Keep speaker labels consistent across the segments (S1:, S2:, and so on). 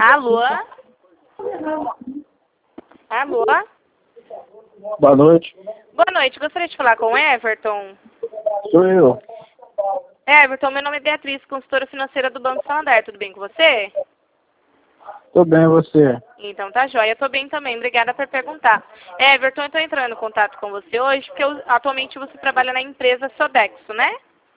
S1: Alô? Alô?
S2: Boa noite.
S1: Boa noite, gostaria de falar com o Everton.
S2: Sou eu.
S1: Everton, meu nome é Beatriz, consultora financeira do Banco Santander. Tudo bem com você?
S2: Tô bem, e você?
S1: Então tá jóia, tô bem também, obrigada por perguntar. Everton, eu tô entrando em contato com você hoje porque atualmente você trabalha na empresa Sodexo, né?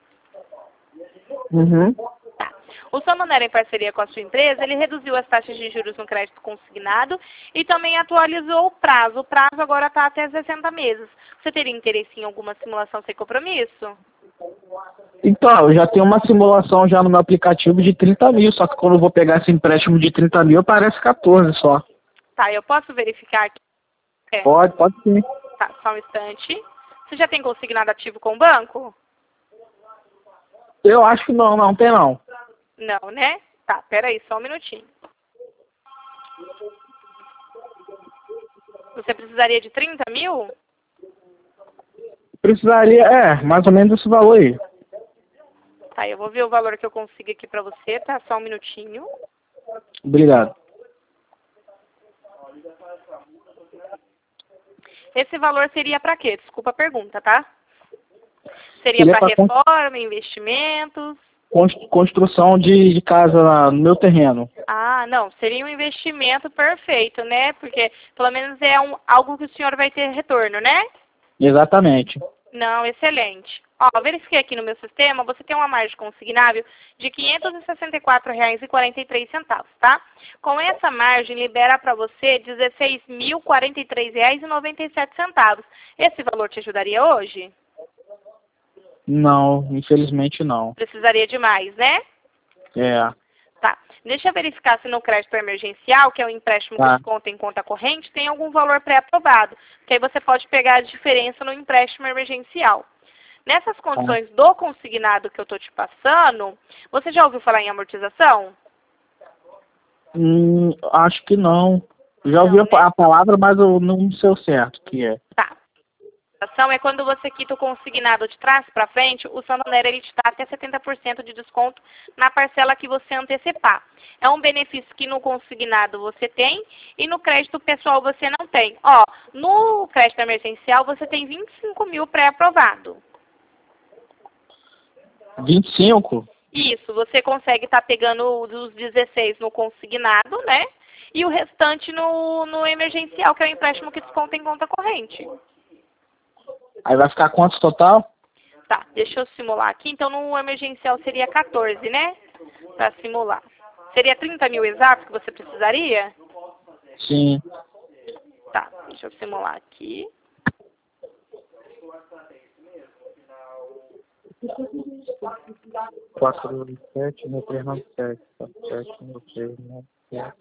S2: Uhum.
S1: Tá. O Santander, em parceria com a sua empresa, ele reduziu as taxas de juros no crédito consignado e também atualizou o prazo. O prazo agora está até 60 meses. Você teria interesse em alguma simulação sem compromisso?
S2: Então, eu já tenho uma simulação já no meu aplicativo de 30 mil, só que quando eu vou pegar esse empréstimo de 30 mil, aparece 14 só.
S1: Tá, eu posso verificar aqui?
S2: Pode sim.
S1: Tá, só um instante. Você já tem consignado ativo com o banco?
S2: Eu acho que não tem não.
S1: Não, né? Tá, peraí, só um minutinho. Você precisaria de 30 mil?
S2: Precisaria, mais ou menos esse valor aí.
S1: Tá, eu vou ver o valor que eu consigo aqui pra você, tá? Só um minutinho.
S2: Obrigado.
S1: Esse valor seria pra quê? Desculpa a pergunta, tá? Seria pra reforma, investimentos?
S2: Construção de casa no meu terreno.
S1: Ah, não, seria um investimento perfeito, né? Porque pelo menos é algo que o senhor vai ter retorno, né?
S2: Exatamente.
S1: Não, excelente. Ó, verifiquei aqui no meu sistema, você tem uma margem consignável de R$ 564,43, tá? Com essa margem, libera para você R$ 16.043,97. Esse valor te ajudaria hoje?
S2: Não, infelizmente não.
S1: Precisaria de mais, né? Tá. Deixa eu verificar se no crédito emergencial, que é o empréstimo que desconta em conta corrente, tem algum valor pré-aprovado. Que aí você pode pegar a diferença no empréstimo emergencial. Nessas condições do consignado que eu estou te passando, você já ouviu falar em amortização?
S2: Acho que não. Já ouvi a palavra, mas eu não sei o certo o que é.
S1: Tá. É quando você quita o consignado de trás para frente, o Santander ele te dá até 70% de desconto na parcela que você antecipar. É um benefício que no consignado você tem e no crédito pessoal você não tem. Ó, no crédito emergencial você tem 25 mil pré-aprovado.
S2: 25?
S1: Isso, você consegue estar pegando os 16 no consignado, né? E o restante no emergencial, que é o empréstimo que desconta em conta corrente.
S2: Aí vai ficar quanto total?
S1: Tá, deixa eu simular aqui. Então, no emergencial seria 14, né? Para simular. Seria 30 mil exatos que você precisaria?
S2: Sim.
S1: Tá, deixa eu simular aqui.
S2: Quatro, 7, 397, 7, 397.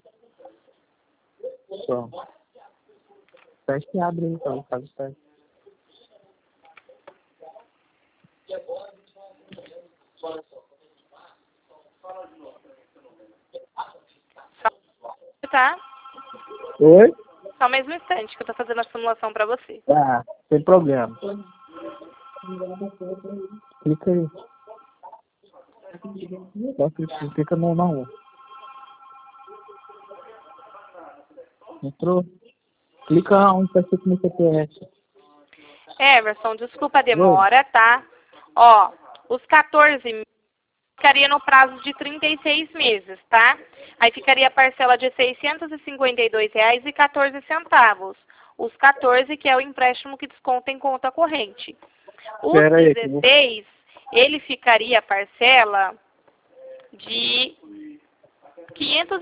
S2: Só. Teste abre aí, então, faz o teste.
S1: Tá?
S2: Oi?
S1: Só mais um instante que eu tô fazendo a simulação para você.
S2: Sem problema. Clica aí. Clica no não. Entrou? Clica onde tá escrito no CPF.
S1: Everson, desculpa a demora, tá? Ó, os 14 mil ficaria no prazo de 36 meses, tá? Aí ficaria a parcela de R$ 652,14. Os 14, que é o empréstimo que desconta em conta corrente. Os 16, ele ficaria a parcela de R$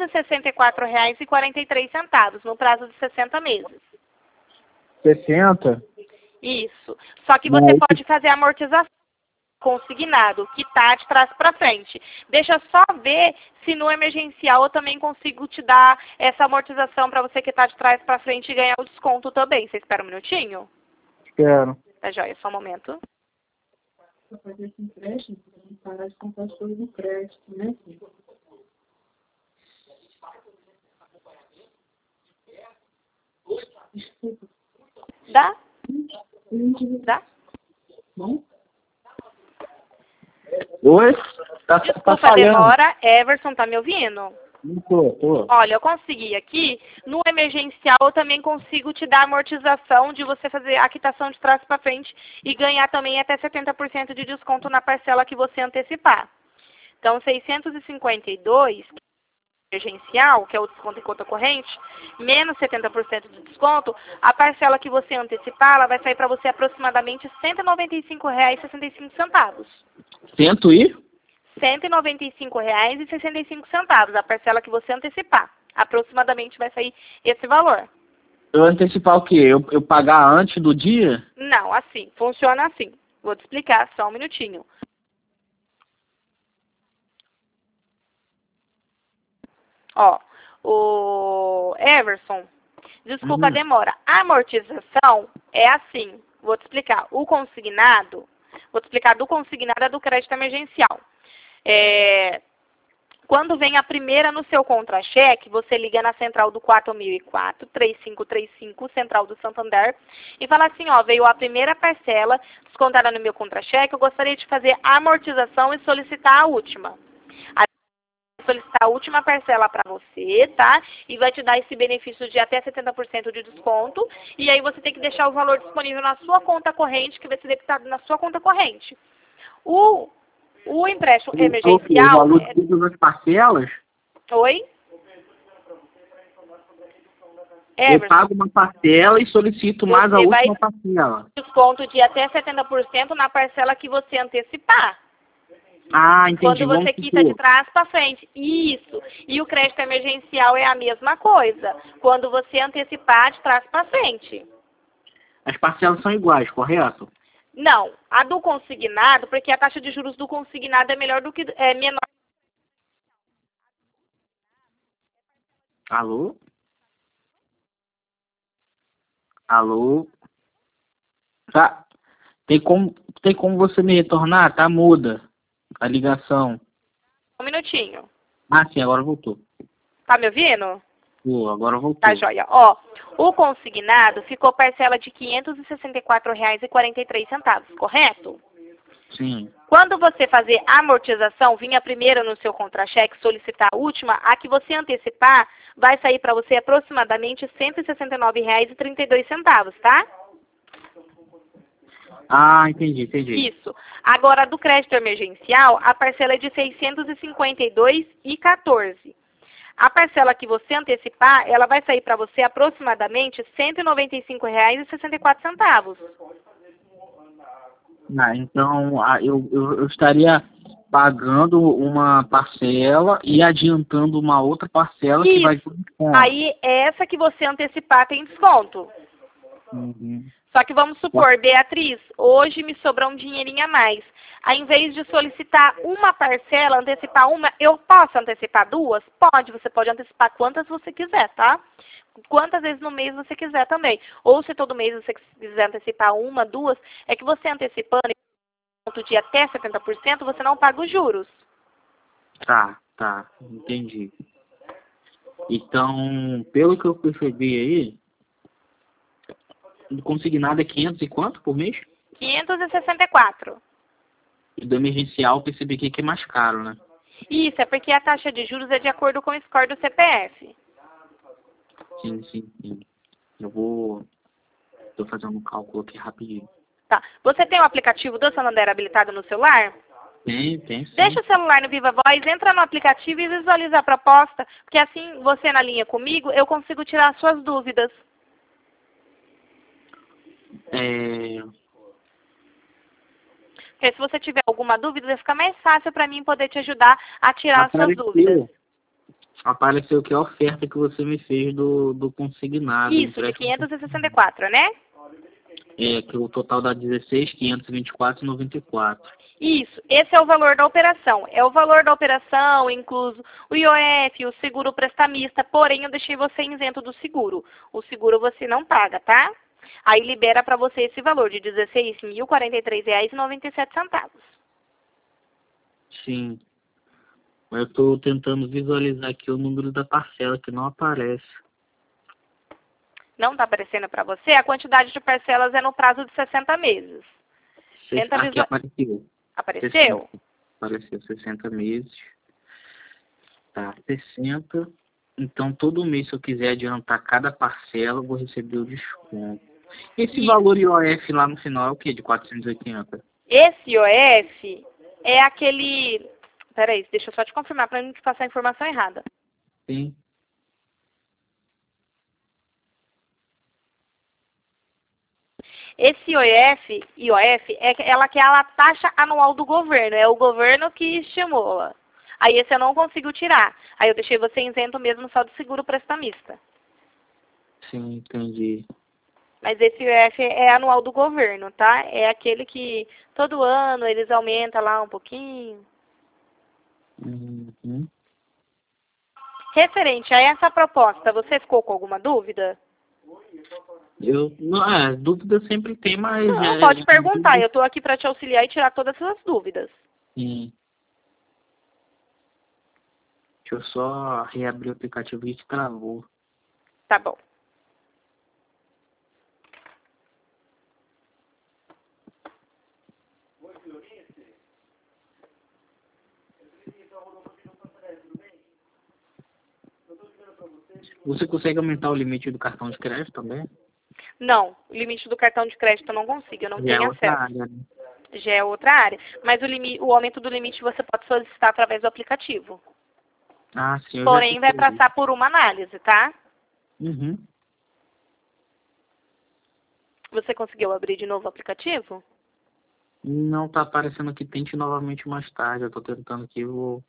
S1: 564,43 no prazo de 60 meses.
S2: 60?
S1: Isso. Só que você pode fazer a amortização consignado, que tá de trás para frente. Deixa eu só ver se no emergencial eu também consigo te dar essa amortização para você que tá de trás para frente e ganhar o desconto também. Você espera um minutinho?
S2: Espero.
S1: Tá joia, só um momento.
S3: Para fazer esse empréstimo, você tem que parar de comprar as coisas no crédito, né? Desculpa.
S1: Dá? Dá?
S3: Bom?
S2: Oi? Tá
S1: Desculpa a
S2: falhando.
S1: demora. Everson, tá me ouvindo?
S2: Não tô.
S1: Olha, eu consegui aqui, no emergencial eu também consigo te dar amortização de você fazer a quitação de trás para frente e ganhar também até 70% de desconto na parcela que você antecipar. Então, 652, emergencial, que é o desconto em conta corrente, menos 70% de desconto, a parcela que você antecipar, ela vai sair para você aproximadamente R$ 195,65.
S2: Cento e?
S1: R$ 195,65, a parcela que você antecipar. Aproximadamente vai sair esse valor.
S2: Eu antecipar o quê? Eu pagar antes do dia?
S1: Não, assim, funciona assim. Vou te explicar, só um minutinho. Ó, o Everson, desculpa a demora. A amortização é assim, vou te explicar. O consignado, vou te explicar do consignado e do crédito emergencial. Quando vem a primeira no seu contra-cheque, você liga na central do 4004, 3535, central do Santander, e fala assim, ó, veio a primeira parcela descontada no meu contra-cheque, eu gostaria de fazer a amortização e solicitar a última. Solicitar a última parcela para você, tá? E vai te dar esse benefício de até 70% de desconto. E aí você tem que deixar o valor disponível na sua conta corrente, que vai ser debitado na sua conta corrente. O empréstimo emergencial...
S2: O valor de todas as parcelas?
S1: Oi?
S2: Eu pago uma parcela e solicito mais a última parcela.
S1: Desconto de até 70% na parcela que você antecipar.
S2: Ah, entendi.
S1: Quando você quita de trás para frente. Isso. E o crédito emergencial é a mesma coisa. Quando você antecipar de trás para frente.
S2: As parcelas são iguais, correto?
S1: Não. A do consignado, porque a taxa de juros do consignado é menor.
S2: Alô? Alô? Tá. Tem como você me retornar? Tá muda a ligação.
S1: Um minutinho.
S2: Ah, sim, agora voltou.
S1: Tá me ouvindo?
S2: Agora voltou.
S1: Tá joia. Ó, o consignado ficou parcela de R$ 564,43, correto?
S2: Sim.
S1: Quando você fazer a amortização, vinha primeiro no seu contra-cheque, solicitar a última, a que você antecipar vai sair para você aproximadamente R$ 169,32, tá?
S2: Ah, entendi.
S1: Isso. Agora, do crédito emergencial, a parcela é de R$ 652,14. A parcela que você antecipar, ela vai sair para você aproximadamente R$ 195,64.
S2: Ah, então, eu estaria pagando uma parcela e adiantando uma outra parcela que vai ter desconto.
S1: Aí, essa que você antecipar tem desconto.
S2: Uhum.
S1: Só que vamos supor, Beatriz, hoje me sobrou um dinheirinho a mais. Ao invés de solicitar uma parcela, antecipar uma, eu posso antecipar duas? Pode, você pode antecipar quantas você quiser, tá? Quantas vezes no mês você quiser também. Ou se todo mês você quiser antecipar uma, duas, é que você antecipando de até 70%, você não paga os juros.
S2: Tá, entendi. Então, pelo que eu percebi aí, do consignado é 500 e quanto por mês?
S1: 564.
S2: E do emergencial eu percebi que é mais caro, né?
S1: Isso, é porque a taxa de juros é de acordo com o score do CPF.
S2: Sim. Tô fazendo um cálculo aqui rapidinho.
S1: Tá. Você tem o aplicativo do Santander habilitado no celular?
S2: Tem sim.
S1: Deixa o celular no Viva Voz, entra no aplicativo e visualiza a proposta, porque assim, você na linha comigo, eu consigo tirar suas dúvidas. Porque se você tiver alguma dúvida, vai ficar mais fácil para mim poder te ajudar a tirar suas dúvidas.
S2: Apareceu que a oferta que você me fez do consignado.
S1: Isso, de 564, né?
S2: Que o total dá 16.524,94.
S1: Isso, esse é o valor da operação. É o valor da operação, incluso o IOF, o seguro prestamista, porém eu deixei você isento do seguro. O seguro você não paga, tá? Aí libera para você esse valor de R$ 16.043,97.
S2: Sim. Mas eu estou tentando visualizar aqui o número da parcela que não aparece.
S1: Não está aparecendo para você? A quantidade de parcelas é no prazo de 60 meses.
S2: Aqui apareceu.
S1: Apareceu?
S2: Apareceu 60 meses. Tá, 60. Então, todo mês, se eu quiser adiantar cada parcela, eu vou receber o desconto. Esse valor IOF lá no final é o quê? De 480?
S1: Esse IOF é aquele... Peraí, deixa eu só te confirmar para não te passar a informação errada.
S2: Sim.
S1: Esse IOF é ela que é a taxa anual do governo. É o governo que estimula. Aí esse eu não consigo tirar. Aí eu deixei você isento mesmo só do seguro prestamista.
S2: Sim, entendi.
S1: Mas esse IOF é anual do governo, tá? É aquele que todo ano eles aumentam lá um pouquinho.
S2: Uhum.
S1: Referente a essa proposta, você ficou com alguma dúvida?
S2: Dúvida sempre tem, mas...
S1: Não, pode perguntar. Eu estou aqui para te auxiliar e tirar todas as suas dúvidas.
S2: Sim. Deixa eu só reabrir o aplicativo que travou.
S1: Tá bom.
S2: Você consegue aumentar o limite do cartão de crédito também?
S1: Não, o limite do cartão de crédito eu não consigo, eu não
S2: Já é
S1: tenho
S2: outra
S1: acesso.
S2: área, né?
S1: Já é outra área. Mas o aumento do limite você pode solicitar através do aplicativo.
S2: Ah, sim.
S1: Porém, vai passar por uma análise, tá?
S2: Uhum.
S1: Você conseguiu abrir de novo o aplicativo?
S2: Não tá aparecendo aqui, tente novamente mais tarde. Eu tô tentando aqui, vou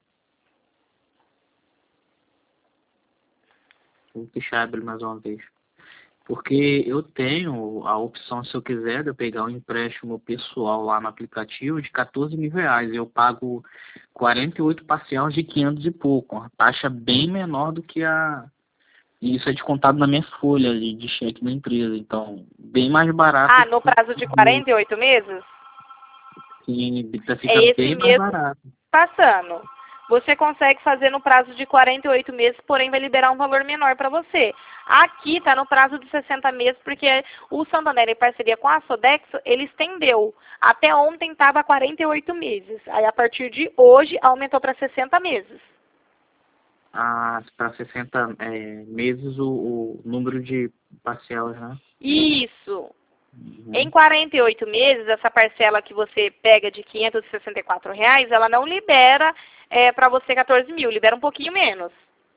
S2: deixar abrir mais uma vez. Porque eu tenho a opção, se eu quiser, de eu pegar um empréstimo pessoal lá no aplicativo de 14 mil reais. Eu pago 48 parcelas de 500 e pouco. Uma taxa bem menor do que a... E isso é descontado na minha folha de cheque da empresa. Então, bem mais barato.
S1: Ah, no prazo de 48 meses?
S2: Sim, fica
S1: É esse
S2: bem mais
S1: mesmo
S2: barato.
S1: passando. Você consegue fazer no prazo de 48 meses, porém vai liberar um valor menor para você. Aqui está no prazo de 60 meses, porque o Santander, em parceria com a Sodexo, ele estendeu. Até ontem estava 48 meses. Aí, a partir de hoje, aumentou para 60 meses.
S2: Ah, para 60 meses o número de parcelas, né?
S1: Isso.
S2: Uhum.
S1: Em 48 meses, essa parcela que você pega de R$ 564, ela não libera para você 14 mil, libera um pouquinho menos.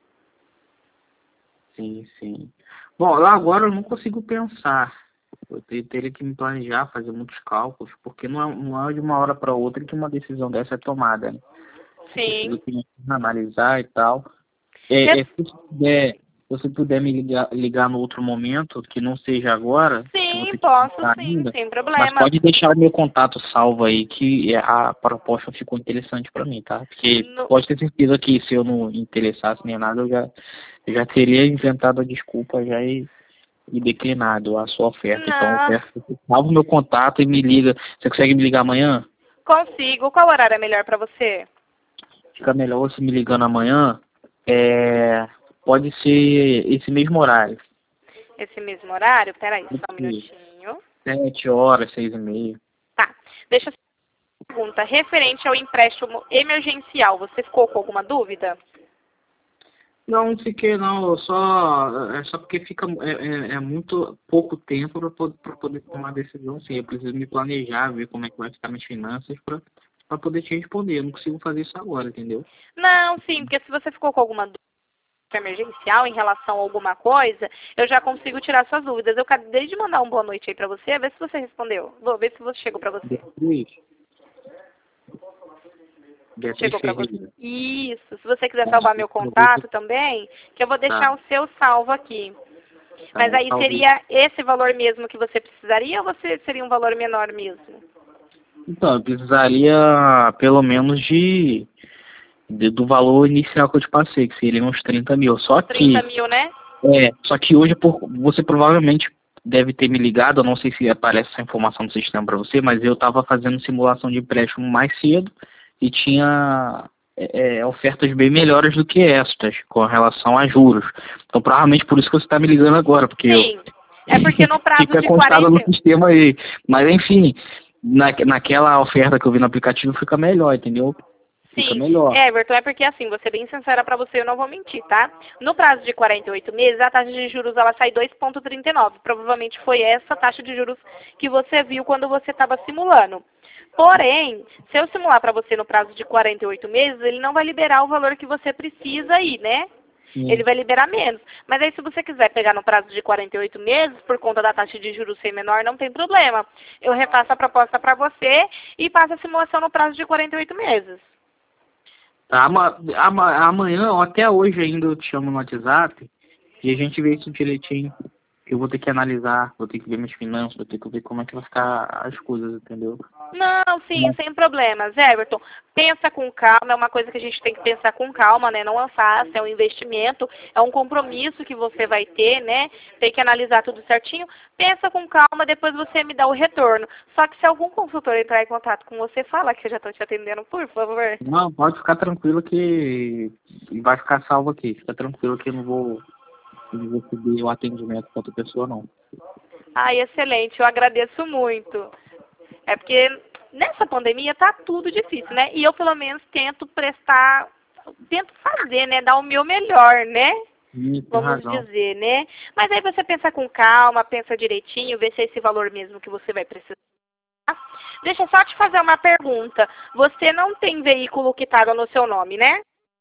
S2: Sim, sim. Bom, lá agora eu não consigo pensar. Eu teria que me planejar, fazer muitos cálculos, porque não é de uma hora para outra que uma decisão dessa é tomada, né?
S1: Sim.
S2: Preciso analisar e tal. Se você puder me ligar no outro momento, que não seja agora.
S1: Sim, posso sim,
S2: ainda,
S1: sem
S2: mas
S1: problema.
S2: pode deixar o meu contato salvo aí, que a proposta ficou interessante para mim, tá? Porque pode ter certeza que se eu não interessasse nem nada, eu já teria inventado a desculpa já e declinado a sua oferta.
S1: Não.
S2: Então eu peço que você salve o meu contato e me liga. Você consegue me ligar amanhã?
S1: Consigo. Qual horário é melhor para você?
S2: Fica melhor você me ligando amanhã. Pode ser esse mesmo horário.
S1: Esse mesmo horário? Peraí, só um minutinho.
S2: 7 horas, 6h30.
S1: Tá. Deixa eu fazer uma pergunta. Referente ao empréstimo emergencial, você ficou com alguma dúvida?
S2: Não fiquei não, só porque fica muito pouco tempo para poder tomar decisão, sim. Eu preciso me planejar, ver como é que vai ficar minhas finanças para poder te responder. Eu não consigo fazer isso agora, entendeu?
S1: Não, sim, porque se você ficou com alguma dúvida emergencial em relação a alguma coisa, eu já consigo tirar suas dúvidas. Eu acabei de mandar uma boa noite aí pra você, ver se você respondeu. Vou ver se você chegou pra você.
S2: Beatriz
S1: Chegou pra você.
S2: Ferreira.
S1: Isso. Se você quiser salvar meu contato também, que eu vou deixar o seu salvo aqui. Mas aí seria esse valor mesmo que você precisaria ou você seria um valor menor mesmo?
S2: Então, eu precisaria pelo menos do valor inicial que eu te passei, que seria uns 30 mil. Só que...
S1: 30 mil, né?
S2: Só que hoje você provavelmente deve ter me ligado, eu não sei se aparece essa informação no sistema para você, mas eu estava fazendo simulação de empréstimo mais cedo e tinha ofertas bem melhores do que estas, com relação a juros. Então, provavelmente por isso que você está me ligando agora, porque
S1: sim, é porque no prazo
S2: fica
S1: de
S2: constado
S1: 40...
S2: no sistema aí. Mas, enfim, naquela oferta que eu vi no aplicativo fica melhor, entendeu? Fica
S1: Sim,
S2: melhor.
S1: Everton, é porque assim, vou ser bem sincera para você, eu não vou mentir, tá? No prazo de 48 meses, a taxa de juros ela sai 2,39. Provavelmente foi essa taxa de juros que você viu quando você estava simulando. Porém, se eu simular para você no prazo de 48 meses, ele não vai liberar o valor que você precisa aí, né?
S2: Sim.
S1: Ele vai liberar menos. Mas aí se você quiser pegar no prazo de 48 meses, por conta da taxa de juros ser menor, não tem problema. Eu refaço a proposta para você e passo a simulação no prazo de 48 meses.
S2: Tá, amanhã ou até hoje ainda eu te chamo no WhatsApp e a gente vê isso direitinho. Que eu vou ter que analisar, vou ter que ver minhas finanças, vou ter que ver como é que vai ficar as coisas, entendeu?
S1: Não, sim, sem problemas. Everton, pensa com calma, é uma coisa que a gente tem que pensar com calma, né? Não é fácil, é um investimento, é um compromisso que você vai ter, né? Tem que analisar tudo certinho. Pensa com calma, depois você me dá o retorno. Só que se algum consultor entrar em contato com você, fala que eu já estou te atendendo, por favor.
S2: Não, pode ficar tranquilo que vai ficar salvo aqui. Fica tranquilo que eu não vou receber o atendimento com outra pessoa, não.
S1: Ai, excelente, eu agradeço muito. É porque nessa pandemia tá tudo difícil, né? E eu pelo menos tento fazer, né? Dar o meu melhor, né?
S2: Tem
S1: Vamos
S2: razão.
S1: dizer, né? Mas aí você pensa com calma, pensa direitinho, vê se é esse valor mesmo que você vai precisar. Deixa eu só te fazer uma pergunta. Você não tem veículo quitado no seu nome, né?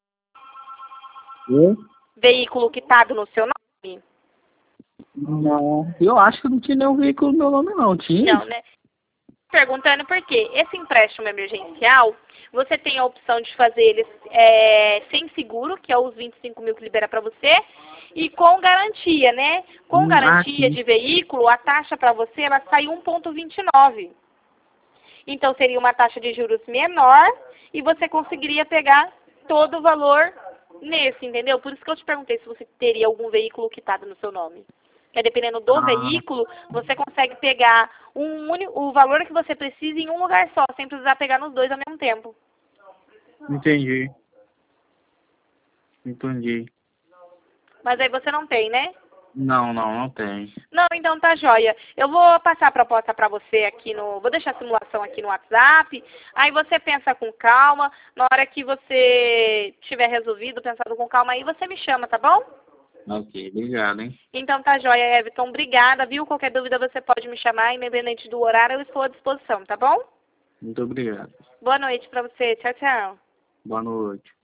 S2: Eu?
S1: Veículo quitado no seu nome?
S2: Não. Eu acho que não tinha nenhum veículo no meu nome, não. Tinha?
S1: Não, né? Perguntando por quê? Esse empréstimo emergencial, você tem a opção de fazer ele sem seguro, que é os 25 mil que libera para você, e com garantia, né? Com garantia
S2: Sim.
S1: de veículo, a taxa para você ela sai 1,29. Então seria uma taxa de juros menor e você conseguiria pegar todo o valor nesse, entendeu? Por isso que eu te perguntei se você teria algum veículo quitado no seu nome. Que dependendo do veículo, você consegue pegar o valor que você precisa em um lugar só, sem precisar pegar nos dois ao mesmo tempo.
S2: Entendi. Entendi.
S1: Mas aí você não tem, né?
S2: Não tem.
S1: Não, então tá joia. Eu vou passar a proposta para você aqui vou deixar a simulação aqui no WhatsApp. Aí você pensa com calma. Na hora que você tiver resolvido, pensado com calma, aí você me chama, tá bom?
S2: Ok, obrigado, hein?
S1: Então tá joia, Everton. Obrigada, viu? Qualquer dúvida você pode me chamar, independente do horário, eu estou à disposição, tá bom?
S2: Muito obrigado.
S1: Boa noite pra você. Tchau, tchau.
S2: Boa noite.